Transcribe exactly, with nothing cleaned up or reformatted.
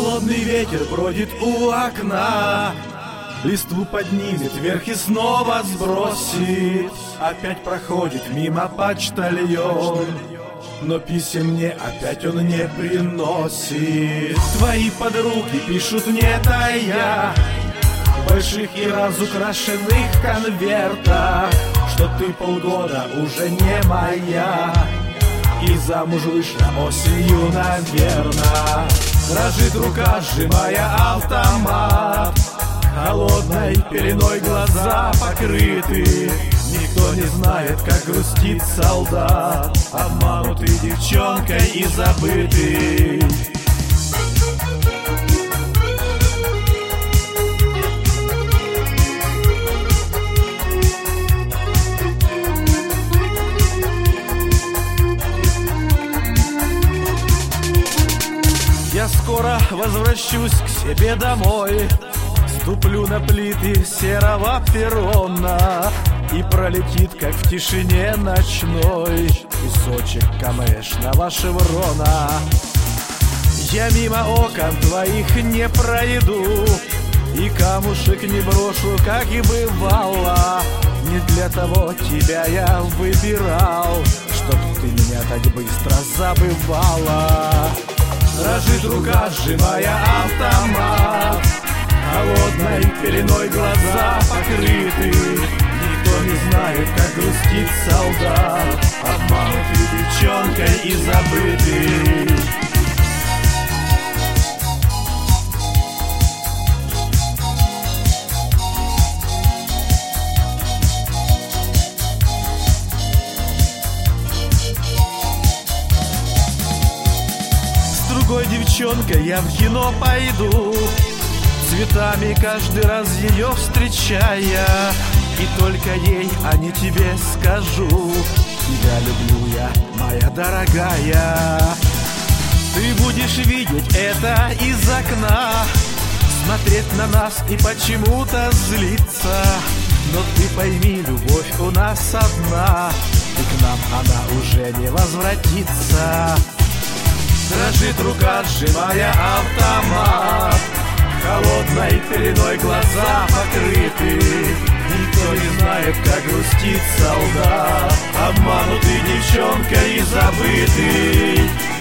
Холодный ветер бродит у окна, листву поднимет вверх и снова сбросит. Опять проходит мимо почтальон, но писем мне опять он не приносит. Твои подруги пишут мне тая в больших и разукрашенных конвертах, что ты полгода уже не моя и замуж вышла осенью, наверно. Дрожит рука, сжимая автомат, холодной пеленой глаза покрыты. Никто не знает, как грустит солдат, обманутый девчонкой и забытый. Я скоро возвращусь к себе домой, ступлю на плиты серого перрона, и пролетит, как в тишине ночной, кусочек камешного шеврона. Я мимо окон твоих не пройду, и камушек не брошу, как и бывало. Не для того тебя я выбирал, чтоб ты меня так быстро забывала. Дрожит рука, сжимая автомат, холодной пеленой глаза покрыты. Никто не знает, как грустит солдат, обманутый девчонкой и забытый. С другой девчонкой я в кино пойду, цветами каждый раз ее встречая, и только ей, а не тебе скажу: тебя люблю я, моя дорогая. Ты будешь видеть это из окна, смотреть на нас и почему-то злиться. Но ты пойми, любовь у нас одна, и к нам она уже не возвратится. Дрожит рука, сжимая автомат, холодной пеленой глаза покрыты. Никто не знает, как грустит солдат, обманутый девчонкой и забытый.